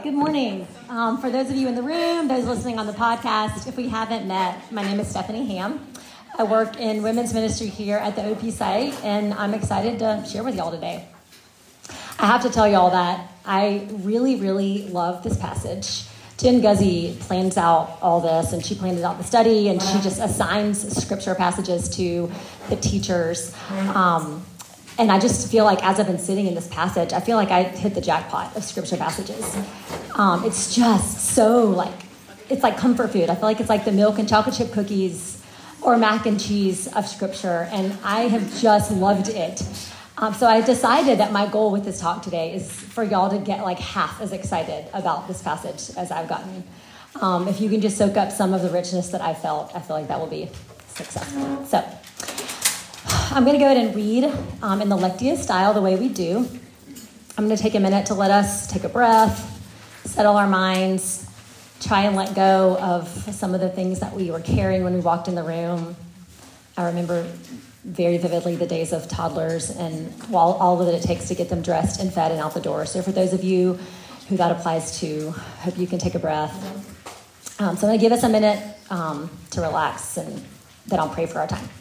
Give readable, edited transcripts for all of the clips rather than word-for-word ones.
Good morning. For those of you in the room, those listening on the podcast, if we haven't met, my name is Stephanie Ham. I work in women's ministry here at the OP site, and I'm excited to share with y'all today. I have to tell y'all that I really, really love this passage. Jen Guzzi plans out all this, and she plans out the study, and she just assigns scripture passages to the teachers. And I just feel like as I've been sitting in this passage, I feel like I hit the jackpot of scripture passages. It's just so it's like comfort food. I feel like it's like the milk and chocolate chip cookies or mac and cheese of scripture. And I have just loved it. So I decided that my goal with this talk today is for y'all to get like half as excited about this passage as I've gotten. If you can just soak up some of the richness that I felt, I feel like that will be successful. So I'm going to go ahead and read in the Lectio style the way we do. I'm going to take a minute to let us take a breath, settle our minds, try and let go of some of the things that we were carrying when we walked in the room. I remember very vividly the days of toddlers and all that it takes to get them dressed and fed and out the door. So for those of you who that applies to, hope you can take a breath. So I'm going to give us a minute to relax, and then I'll pray for our time.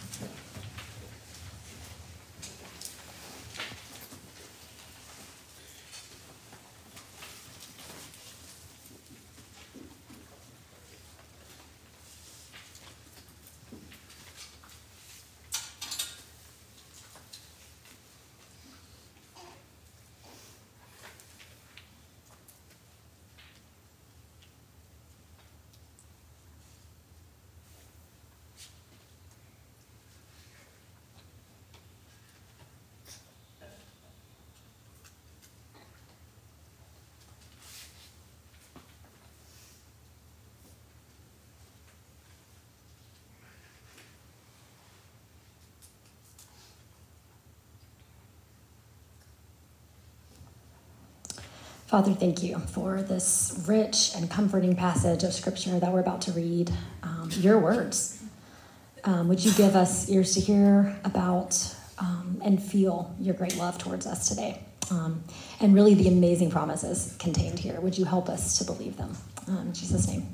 Father, thank you for this rich and comforting passage of Scripture that we're about to read. Your words. Would you give us ears to hear about and feel your great love towards us today? And really the amazing promises contained here. Would you help us to believe them? In Jesus' name.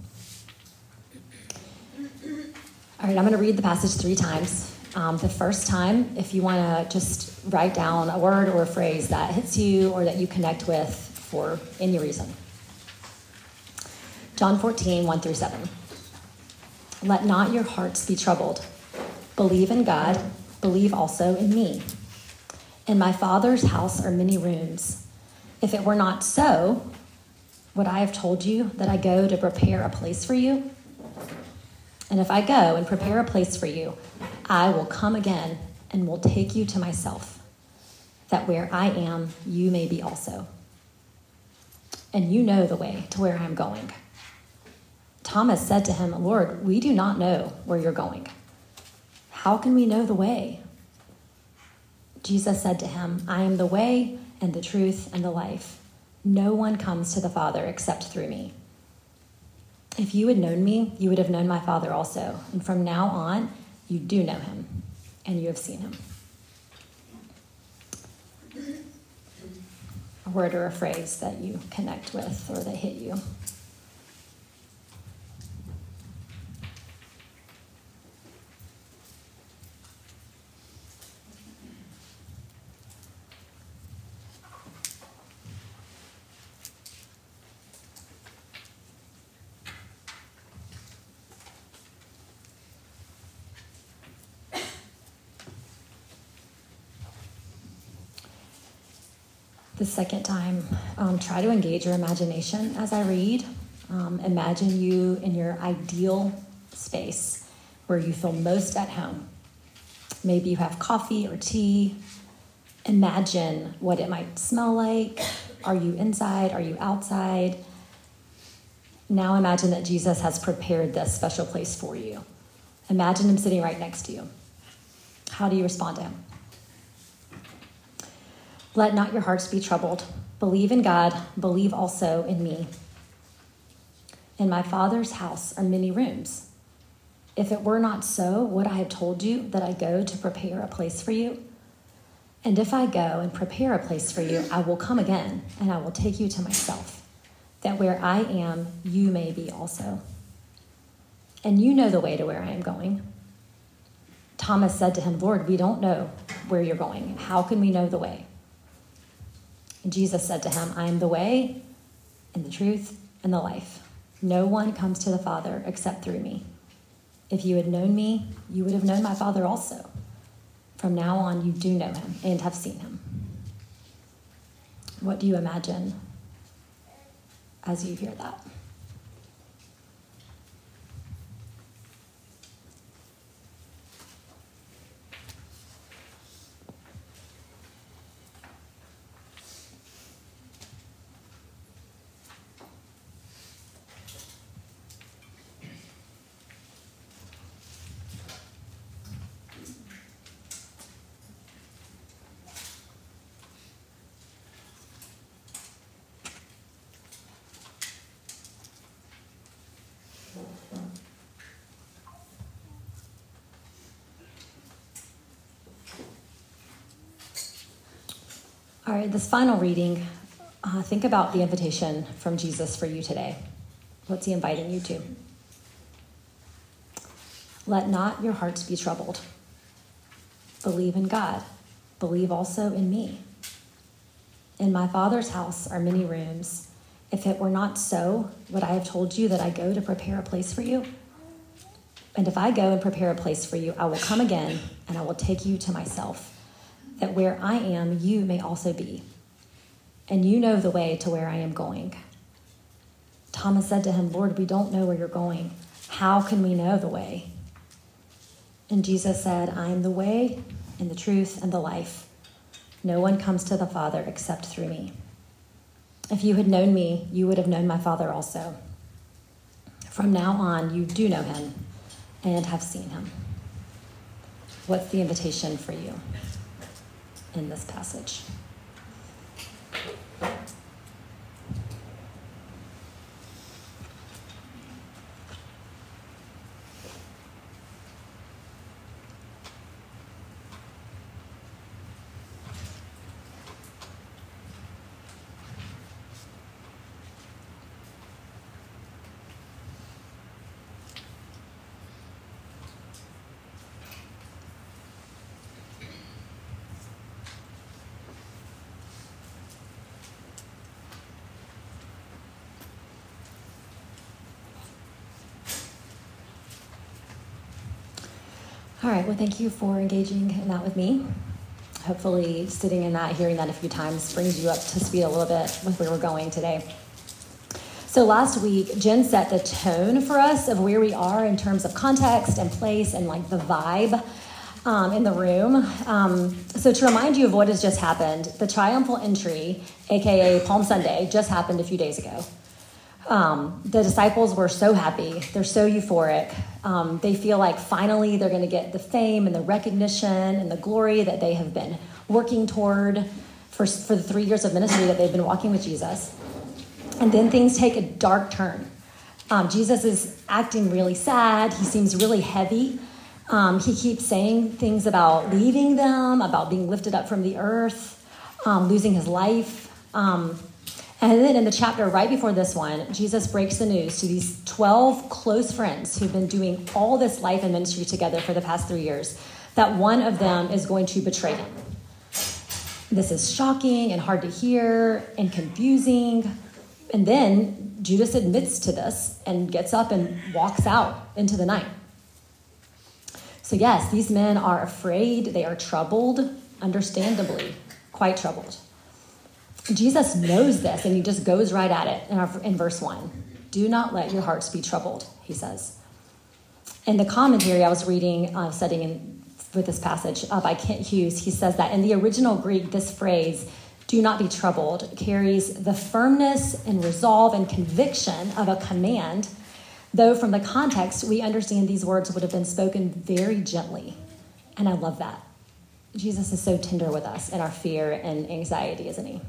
All right, I'm going to read the passage 3 times. The first time, if you want to just write down a word or a phrase that hits you or that you connect with for any reason. John 14, 1-7. Let not your hearts be troubled. Believe in God, believe also in me. In my Father's house are many rooms. If it were not so, would I have told you that I go to prepare a place for you? And if I go and prepare a place for you, I will come again and will take you to myself, that where I am, you may be also. And you know the way to where I am going. Thomas said to him, Lord, we do not know where you're going. How can we know the way? Jesus said to him, I am the way and the truth and the life. No one comes to the Father except through me. If you had known me, you would have known my Father also. And from now on, you do know him, and you have seen him. A word or a phrase that you connect with or that hit you. The second time, try to engage your imagination as I read. Imagine you in your ideal space where you feel most at home. Maybe you have coffee or tea. Imagine what it might smell like. Are you inside? Are you outside? Now imagine that Jesus has prepared this special place for you. Imagine him sitting right next to you. How do you respond to him? Let not your hearts be troubled. Believe in God, believe also in me. In my Father's house are many rooms. If it were not so, would I have told you that I go to prepare a place for you? And if I go and prepare a place for you, I will come again, and I will take you to myself, that where I am, you may be also. And you know the way to where I am going." Thomas said to him, "Lord, we don't know where you're going. How can we know the way?" And Jesus said to him, "I am the way and the truth and the life. No one comes to the Father except through me. If you had known me, you would have known my Father also. From now on, you do know him and have seen him." What do you imagine as you hear that? All right, this final reading, think about the invitation from Jesus for you today. What's he inviting you to? "Let not your hearts be troubled. Believe in God. Believe also in me. In my Father's house are many rooms. If it were not so, would I have told you that I go to prepare a place for you? And if I go and prepare a place for you, I will come again and I will take you to myself, that where I am, you may also be. And you know the way to where I am going." Thomas said to him, "Lord, we don't know where you're going. How can we know the way?" And Jesus said, "I am the way and the truth and the life. No one comes to the Father except through me. If you had known me, you would have known my Father also. From now on, you do know him and have seen him." What's the invitation for you in this passage? All right, well, thank you for engaging in that with me. Hopefully sitting in that, hearing that a few times brings you up to speed a little bit with where we're going today. So last week, Jen set the tone for us of where we are in terms of context and place and like the vibe in the room. So to remind you of what has just happened, the triumphal entry, aka Palm Sunday, just happened a few days ago. The disciples were so happy. They're so euphoric. They feel like finally they're going to get the fame and the recognition and the glory that they have been working toward for the 3 years of ministry that they've been walking with Jesus. And then things take a dark turn. Jesus is acting really sad. He seems really heavy. He keeps saying things about leaving them, about being lifted up from the earth, losing his life. And then in the chapter right before this one, Jesus breaks the news to these 12 close friends who've been doing all this life and ministry together for the past 3 years, that one of them is going to betray him. This is shocking and hard to hear and confusing. And then Judas admits to this and gets up and walks out into the night. So yes, these men are afraid. They are troubled, understandably, quite troubled. Jesus knows this, and he just goes right at it in verse 1. "Do not let your hearts be troubled," he says. In the commentary I was reading, studying with this passage by Kent Hughes, he says that in the original Greek, this phrase, "do not be troubled," carries the firmness and resolve and conviction of a command, though from the context, we understand these words would have been spoken very gently. And I love that. Jesus is so tender with us in our fear and anxiety, isn't he?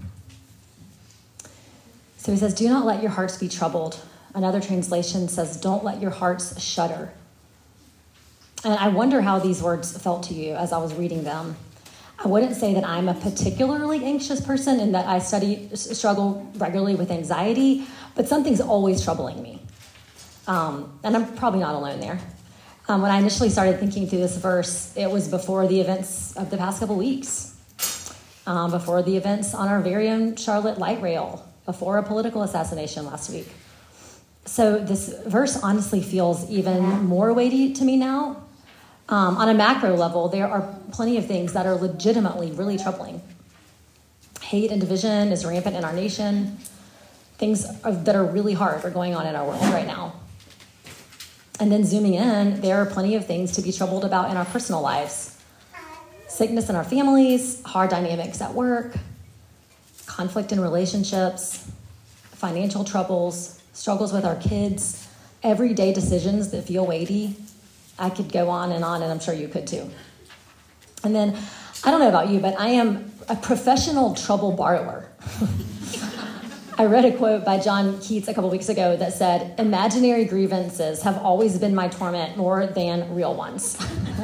So he says, "Do not let your hearts be troubled." Another translation says, "Don't let your hearts shudder." And I wonder how these words felt to you as I was reading them. I wouldn't say that I'm a particularly anxious person and that I struggle regularly with anxiety, but something's always troubling me. And I'm probably not alone there. When I initially started thinking through this verse, it was before the events of the past couple weeks, before the events on our very own Charlotte light rail, before a political assassination last week. So this verse honestly feels even more weighty to me now. On a macro level, there are plenty of things that are legitimately really troubling. Hate and division is rampant in our nation. Things that are really hard are going on in our world right now. And then zooming in, there are plenty of things to be troubled about in our personal lives. Sickness in our families, hard dynamics at work, conflict in relationships, financial troubles, struggles with our kids, everyday decisions that feel weighty. I could go on, and I'm sure you could too. And then, I don't know about you, but I am a professional trouble borrower. I read a quote by John Keats a couple weeks ago that said, "Imaginary grievances have always been my torment more than real ones."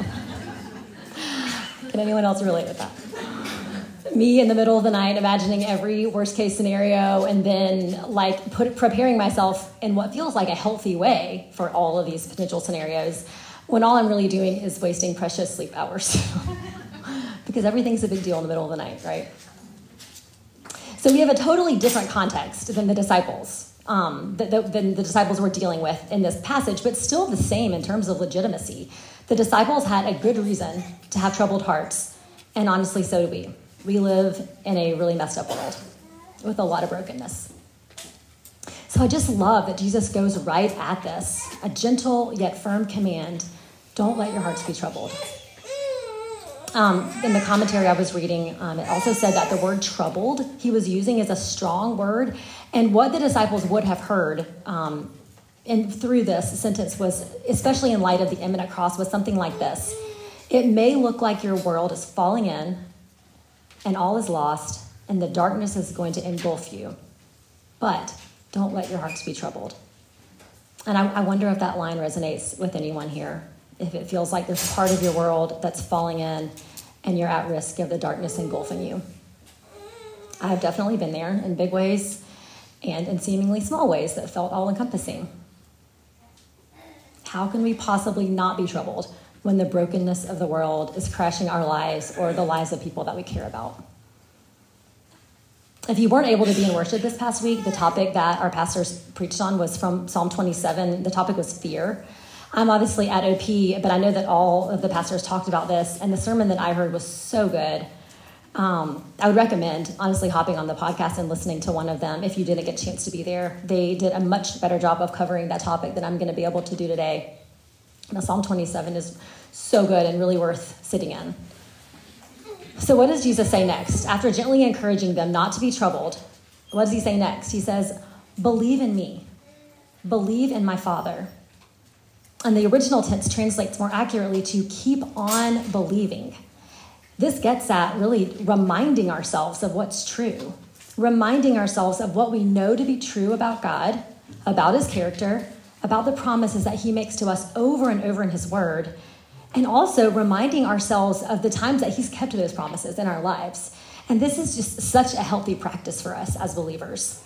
Can anyone else relate with that? Me in the middle of the night imagining every worst case scenario and then preparing myself in what feels like a healthy way for all of these potential scenarios, when all I'm really doing is wasting precious sleep hours. Because everything's a big deal in the middle of the night, right? So we have a totally different context than the disciples, than the disciples were dealing with in this passage, but still the same in terms of legitimacy. The disciples had a good reason to have troubled hearts, and honestly, so do we. We live in a really messed up world with a lot of brokenness. So I just love that Jesus goes right at this, a gentle yet firm command: don't let your hearts be troubled. In the commentary I was reading, it also said that the word troubled he was using is a strong word. And what the disciples would have heard through this sentence was, especially in light of the imminent cross, was something like this: it may look like your world is falling in and all is lost and the darkness is going to engulf you, but don't let your hearts be troubled. And I wonder if that line resonates with anyone here. If it feels like there's part of your world that's falling in and you're at risk of the darkness engulfing you. I've definitely been there in big ways and in seemingly small ways that felt all-encompassing. How can we possibly not be troubled when the brokenness of the world is crashing our lives or the lives of people that we care about? If you weren't able to be in worship this past week, the topic that our pastors preached on was from Psalm 27. The topic was fear. I'm obviously at OP, but I know that all of the pastors talked about this, and the sermon that I heard was so good. I would recommend, honestly, hopping on the podcast and listening to one of them if you didn't get a chance to be there. They did a much better job of covering that topic than I'm going to be able to do today. Now, Psalm 27 is so good and really worth sitting in. So what does Jesus say next? After gently encouraging them not to be troubled, what does he say next? He says, "Believe in me. Believe in my Father." And the original tense translates more accurately to keep on believing. This gets at really reminding ourselves of what's true, reminding ourselves of what we know to be true about God, about his character, about the promises that he makes to us over and over in his word, and also reminding ourselves of the times that he's kept those promises in our lives. And this is just such a healthy practice for us as believers.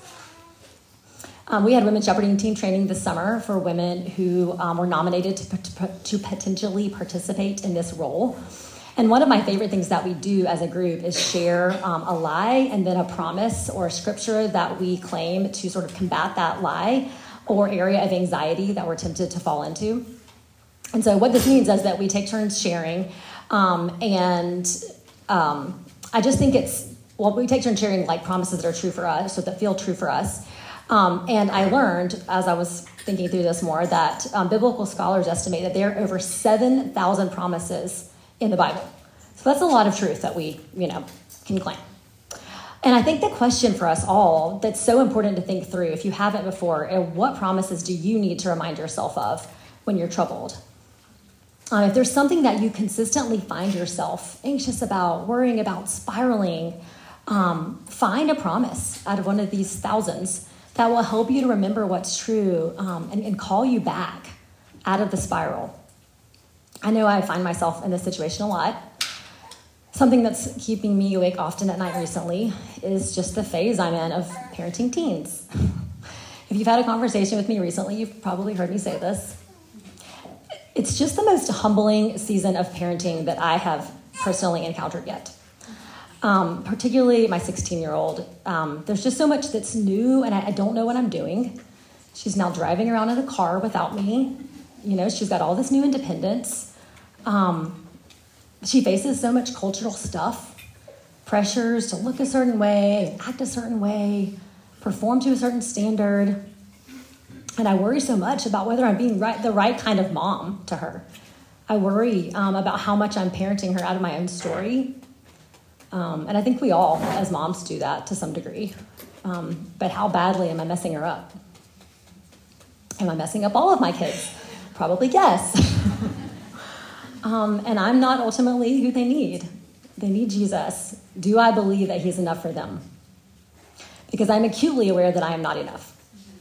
We had Women's Shepherding Team training this summer for women who were nominated to potentially participate in this role. And one of my favorite things that we do as a group is share a lie and then a promise or a scripture that we claim to sort of combat that lie or area of anxiety that we're tempted to fall into. And so what this means is that we take turns sharing. I just think we take turns sharing like promises that are true for us, so that feel true for us. And I learned, as I was thinking through this more, that biblical scholars estimate that there are over 7,000 promises in the Bible. So that's a lot of truth that we, can claim. And I think the question for us all that's so important to think through, if you haven't before, what promises do you need to remind yourself of when you're troubled? If there's something that you consistently find yourself anxious about, worrying about, spiraling, find a promise out of one of these thousands that will help you to remember what's true and call you back out of the spiral. I know I find myself in this situation a lot. Something that's keeping me awake often at night recently is just the phase I'm in of parenting teens. If you've had a conversation with me recently, you've probably heard me say this. It's just the most humbling season of parenting that I have personally encountered yet. Particularly my 16-year-old. There's just so much that's new, and I don't know what I'm doing. She's now driving around in a car without me. She's got all this new independence. She faces so much cultural stuff, pressures to look a certain way, act a certain way, perform to a certain standard. And I worry so much about whether I'm being the right kind of mom to her. I worry about how much I'm parenting her out of my own story. And I think we all, as moms, do that to some degree. But how badly am I messing her up? Am I messing up all of my kids? Probably yes. And I'm not ultimately who they need. They need Jesus. Do I believe that he's enough for them? Because I'm acutely aware that I am not enough.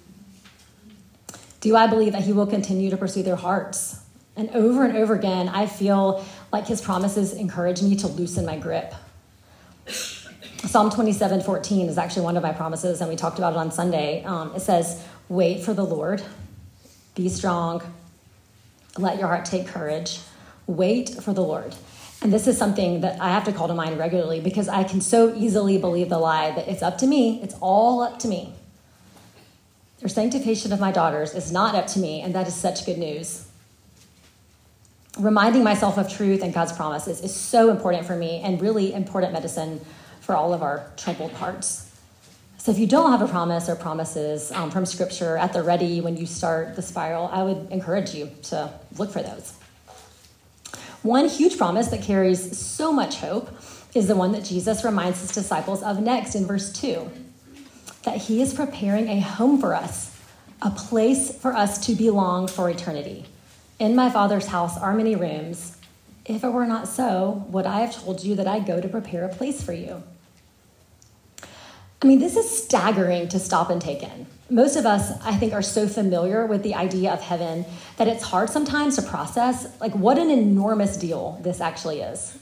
Do I believe that he will continue to pursue their hearts? And over again, I feel like his promises encourage me to loosen my grip. Psalm 27:14 is actually one of my promises, and we talked about it on Sunday. It says, wait for the Lord, be strong, let your heart take courage, wait for the Lord. And this is something that I have to call to mind regularly because I can so easily believe the lie that it's up to me, it's all up to me. The sanctification of my daughters is not up to me, and that is such good news. Reminding myself of truth and God's promises is so important for me and really important medicine for all of our troubled hearts. So if you don't have a promise or promises from Scripture at the ready when you start the spiral, I would encourage you to look for those. One huge promise that carries so much hope is the one that Jesus reminds his disciples of next in verse 2, that he is preparing a home for us, a place for us to belong for eternity. In my Father's house are many rooms. If it were not so, would I have told you that I go to prepare a place for you? I mean, this is staggering to stop and take in. Most of us, I think, are so familiar with the idea of heaven that it's hard sometimes to process, like, what an enormous deal this actually is.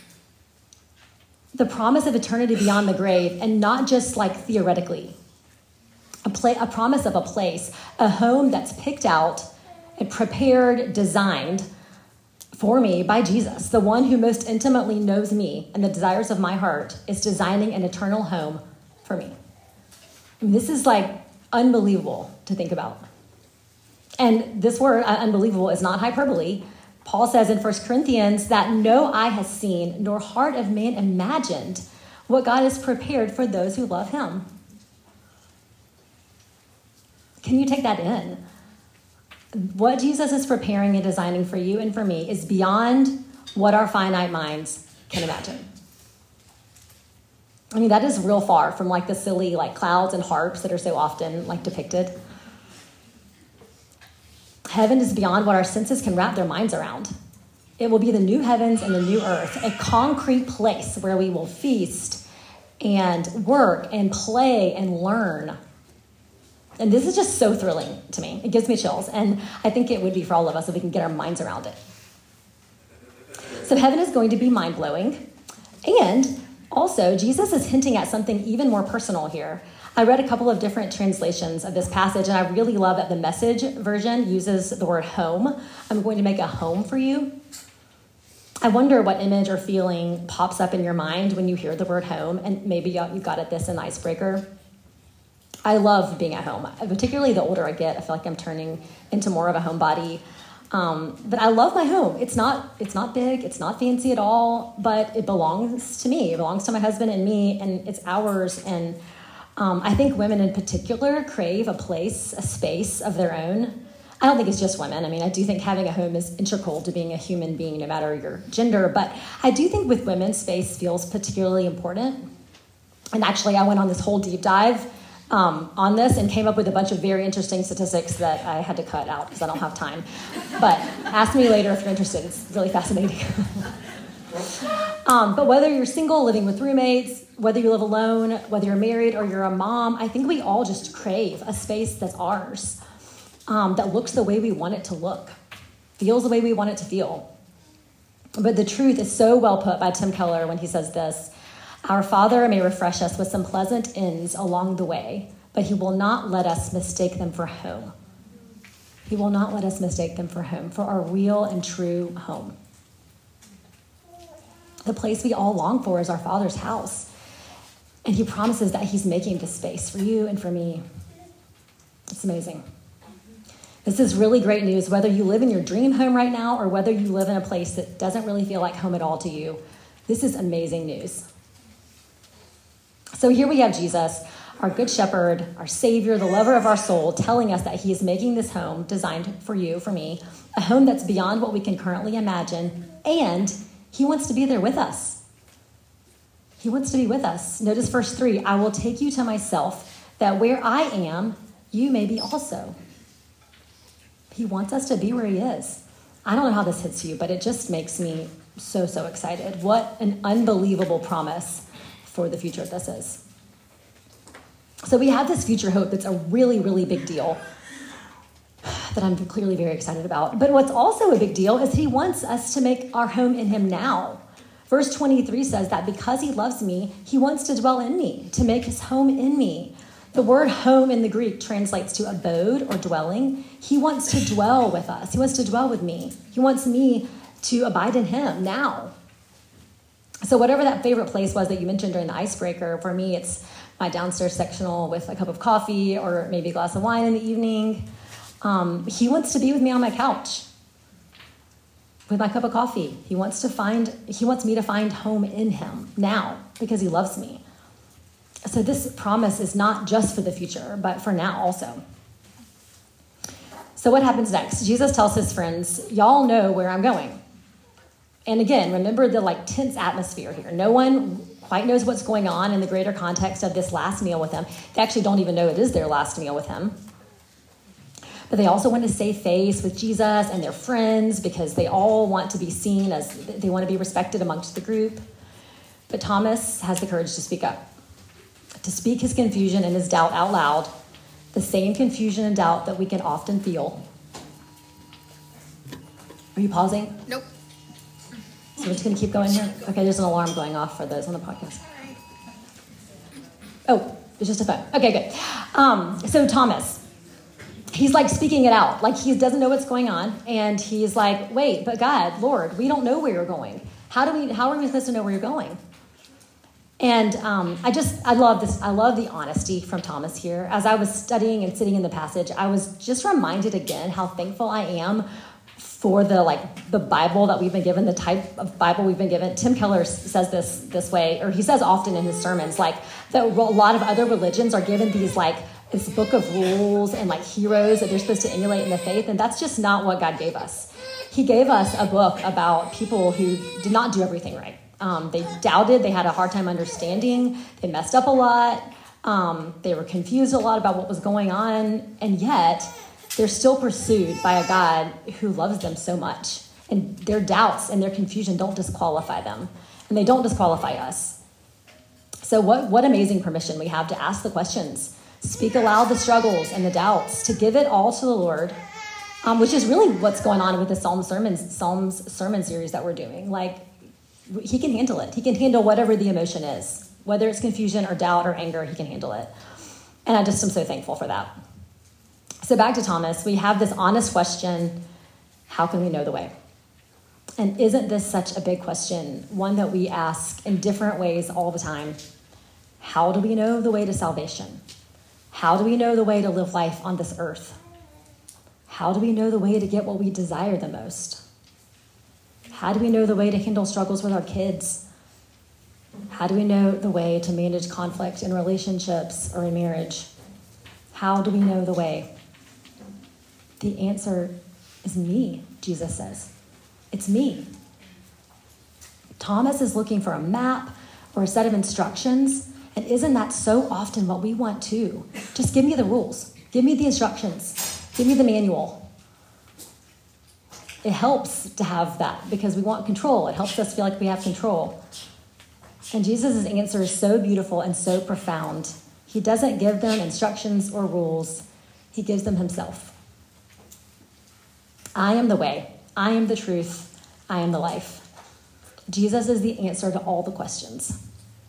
The promise of eternity beyond the grave, and not just like theoretically. A promise of a place, a home that's picked out and prepared, designed for me by Jesus, the one who most intimately knows me and the desires of my heart, is designing an eternal home for me. And this is like unbelievable to think about. And this word, unbelievable, is not hyperbole. Paul says in 1 Corinthians that no eye has seen, nor heart of man imagined what God has prepared for those who love him. Can you take that in? What Jesus is preparing and designing for you and for me is beyond what our finite minds can imagine. I mean, that is real far from like the silly like clouds and harps that are so often like depicted. Heaven is beyond what our senses can wrap their minds around. It will be the new heavens and the new earth, a concrete place where we will feast and work and play and learn. And this is just so thrilling to me. It gives me chills. And I think it would be for all of us if we can get our minds around it. So heaven is going to be mind-blowing. And also, Jesus is hinting at something even more personal here. I read a couple of different translations of this passage, and I really love that the Message version uses the word home. I'm going to make a home for you. I wonder what image or feeling pops up in your mind when you hear the word home, and maybe you got at this in Icebreaker. I love being at home, particularly the older I get. I feel like I'm turning into more of a homebody. But I love my home. It's not big. It's not fancy at all, but it belongs to me. It belongs to my husband and me, and it's ours. And I think women in particular crave a place, a space of their own. I don't think it's just women. I mean, I do think having a home is integral to being a human being, no matter your gender. But I do think with women, space feels particularly important. And actually, I went on this whole deep dive on this and came up with a bunch of very interesting statistics that I had to cut out because I don't have time. But ask me later if you're interested. It's really fascinating. But whether you're single, living with roommates, whether you live alone, whether you're married or you're a mom, I think we all just crave a space that's ours, that looks the way we want it to look, feels the way we want it to feel. But the truth is so well put by Tim Keller when he says this: our Father may refresh us with some pleasant ends along the way, but he will not let us mistake them for home. He will not let us mistake them for home, for our real and true home. The place we all long for is our Father's house. And he promises that he's making this space for you and for me. It's amazing. This is really great news, whether you live in your dream home right now or whether you live in a place that doesn't really feel like home at all to you. This is amazing news. So here we have Jesus, our good shepherd, our savior, the lover of our soul, telling us that he is making this home designed for you, for me, a home that's beyond what we can currently imagine, and he wants to be there with us. He wants to be with us. Notice verse 3, I will take you to myself, that where I am, you may be also. He wants us to be where he is. I don't know how this hits you, but it just makes me so excited. What an unbelievable promise for the future this is. So we have this future hope that's a really, really big deal that I'm clearly very excited about. But what's also a big deal is he wants us to make our home in him now. Verse 23 says that because he loves me, he wants to dwell in me, to make his home in me. The word home in the Greek translates to abode or dwelling. He wants to dwell with us. He wants to dwell with me. He wants me to abide in him now. So whatever that favorite place was that you mentioned during the icebreaker, for me, it's my downstairs sectional with a cup of coffee or maybe a glass of wine in the evening. He wants to be with me on my couch with my cup of coffee. He wants me to find home in him now because he loves me. So this promise is not just for the future, but for now also. So what happens next? Jesus tells his friends, y'all know where I'm going. And again, remember the tense atmosphere here. No one quite knows what's going on in the greater context of this last meal with him. They actually don't even know it is their last meal with him. But they also want to save face with Jesus and their friends because they all want to be seen as they want to be respected amongst the group. But Thomas has the courage to speak up, to speak his confusion and his doubt out loud, the same confusion and doubt that we can often feel. Are you pausing? Nope. So we're just going to keep going here? Okay, there's an alarm going off for those on the podcast. Oh, it's just a phone. Okay, good. So Thomas, he's speaking it out. He doesn't know what's going on. And he's like, wait, but God, Lord, we don't know where you're going. How are we supposed to know where you're going? And I love this. I love the honesty from Thomas here. As I was studying and sitting in the passage, I was just reminded again how thankful I am for the Bible that we've been given, the type of Bible we've been given. Tim Keller says this way, or he says often in his sermons, that a lot of other religions are given these this book of rules and heroes that they're supposed to emulate in the faith, and that's just not what God gave us. He gave us a book about people who did not do everything right. They doubted, they had a hard time understanding, they messed up a lot, they were confused a lot about what was going on, and yet they're still pursued by a God who loves them so much. And their doubts and their confusion don't disqualify them, and they don't disqualify us. So what amazing permission we have to ask the questions, speak aloud the struggles and the doubts, to give it all to the Lord, which is really what's going on with the Psalms sermon series that we're doing. He can handle it. He can handle whatever the emotion is, whether it's confusion or doubt or anger, he can handle it. And I just am so thankful for that. So back to Thomas, we have this honest question, how can we know the way? And isn't this such a big question, one that we ask in different ways all the time? How do we know the way to salvation? How do we know the way to live life on this earth? How do we know the way to get what we desire the most? How do we know the way to handle struggles with our kids? How do we know the way to manage conflict in relationships or in marriage? How do we know the way? The answer is me, Jesus says. It's me. Thomas is looking for a map or a set of instructions, and isn't that so often what we want too? Just give me the rules. Give me the instructions. Give me the manual. It helps to have that because we want control. It helps us feel like we have control. And Jesus' answer is so beautiful and so profound. He doesn't give them instructions or rules. He gives them himself. I am the way. I am the truth. I am the life. Jesus is the answer to all the questions.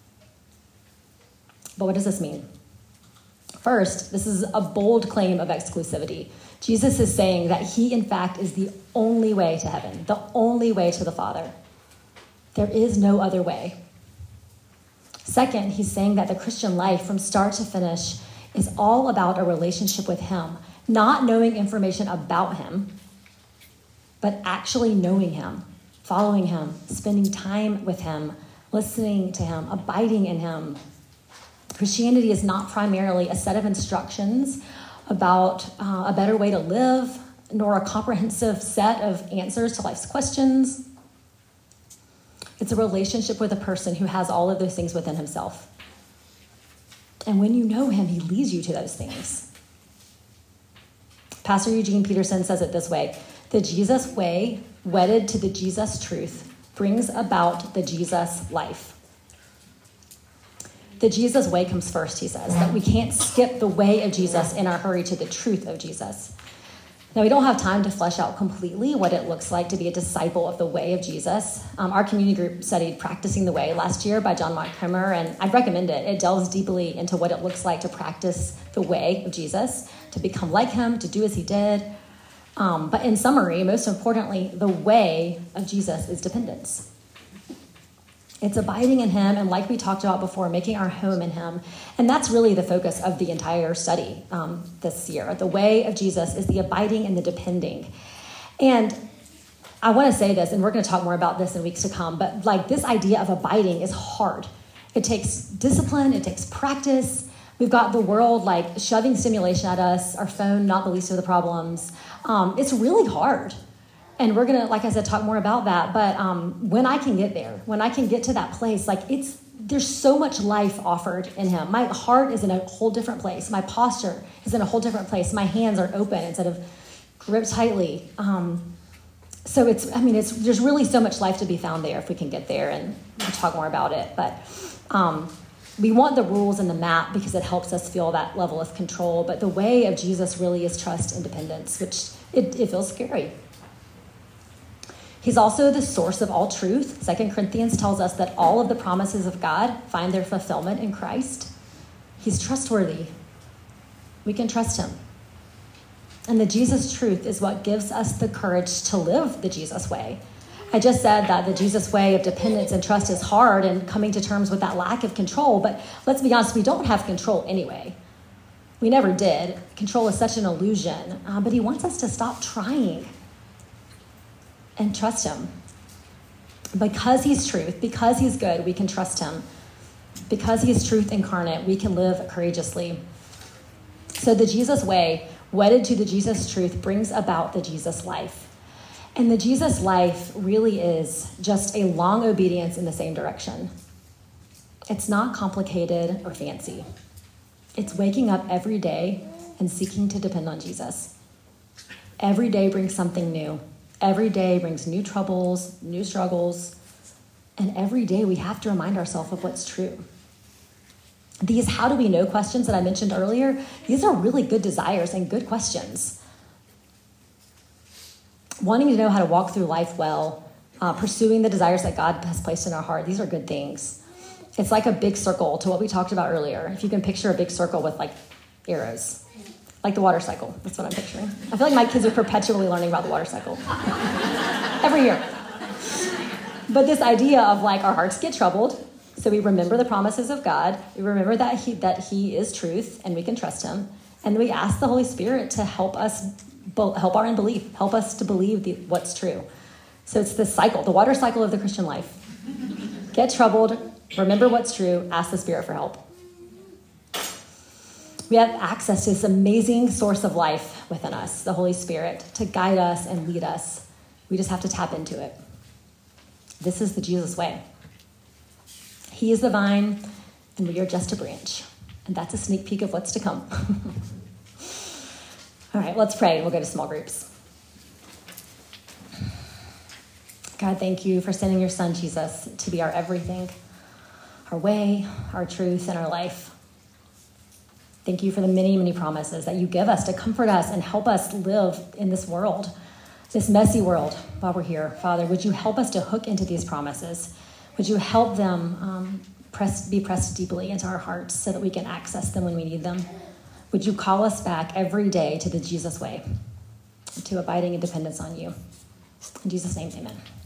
But what does this mean? First, this is a bold claim of exclusivity. Jesus is saying that he, in fact, is the only way to heaven, the only way to the Father. There is no other way. Second, he's saying that the Christian life from start to finish is all about a relationship with him, not knowing information about him, but actually knowing him, following him, spending time with him, listening to him, abiding in him. Christianity is not primarily a set of instructions about a better way to live, nor a comprehensive set of answers to life's questions. It's a relationship with a person who has all of those things within himself. And when you know him, he leads you to those things. Pastor Eugene Peterson says it this way: the Jesus way, wedded to the Jesus truth, brings about the Jesus life. The Jesus way comes first, he says, that we can't skip the way of Jesus in our hurry to the truth of Jesus. Now, we don't have time to flesh out completely what it looks like to be a disciple of the way of Jesus. Our community group studied Practicing the Way last year by John Mark Comer, and I'd recommend it. It delves deeply into what it looks like to practice the way of Jesus, to become like him, to do as he did. But in summary, most importantly, the way of Jesus is dependence. It's abiding in him, and like we talked about before, making our home in him. And that's really the focus of the entire study this year. The way of Jesus is the abiding and the depending. And I want to say this, and we're going to talk more about this in weeks to come, but like this idea of abiding is hard. It takes discipline. It takes practice. We've got the world like shoving stimulation at us, our phone, not the least of the problems. It's really hard. And we're going to, like I said, talk more about that. But when I can get there, when I can get to that place, like there's so much life offered in him. My heart is in a whole different place. My posture is in a whole different place. My hands are open instead of gripped tightly. So there's really so much life to be found there if we can get there, and we'll talk more about it. But we want the rules and the map because it helps us feel that level of control. But the way of Jesus really is trust and dependence, which it feels scary. He's also the source of all truth. 2 Corinthians tells us that all of the promises of God find their fulfillment in Christ. He's trustworthy. We can trust him. And the Jesus truth is what gives us the courage to live the Jesus way. I just said that the Jesus way of dependence and trust is hard and coming to terms with that lack of control, but let's be honest, we don't have control anyway. We never did. Control is such an illusion, but he wants us to stop trying and trust him. Because he's truth, because he's good, we can trust him. Because he's truth incarnate, we can live courageously. So the Jesus way, wedded to the Jesus truth, brings about the Jesus life. And the Jesus life really is just a long obedience in the same direction. It's not complicated or fancy. It's waking up every day and seeking to depend on Jesus. Every day brings something new. Every day brings new troubles, new struggles, and every day we have to remind ourselves of what's true. These how do we know questions that I mentioned earlier, these are really good desires and good questions. Wanting to know how to walk through life well, pursuing the desires that God has placed in our heart, these are good things. It's like a big circle to what we talked about earlier. If you can picture a big circle with like arrows. Like the water cycle. That's what I'm picturing. I feel like my kids are perpetually learning about the water cycle. Every year. But this idea of like our hearts get troubled, so we remember the promises of God. We remember that he is truth and we can trust him. And we ask the Holy Spirit to help us, help our unbelief, help us to believe what's true. So it's this cycle, the water cycle of the Christian life. Get troubled, remember what's true, ask the Spirit for help. We have access to this amazing source of life within us, the Holy Spirit, to guide us and lead us. We just have to tap into it. This is the Jesus way. He is the vine, and we are just a branch. And that's a sneak peek of what's to come. All right, let's pray. We'll go to small groups. God, thank you for sending your son, Jesus, to be our everything, our way, our truth, and our life. Thank you for the many, many promises that you give us to comfort us and help us live in this world. this messy world while we're here. Father, would you help us to hook into these promises? Would you help them be pressed deeply into our hearts so that we can access them when we need them? Would you call us back every day to the Jesus way, to abiding in dependence on you? In Jesus' name, amen.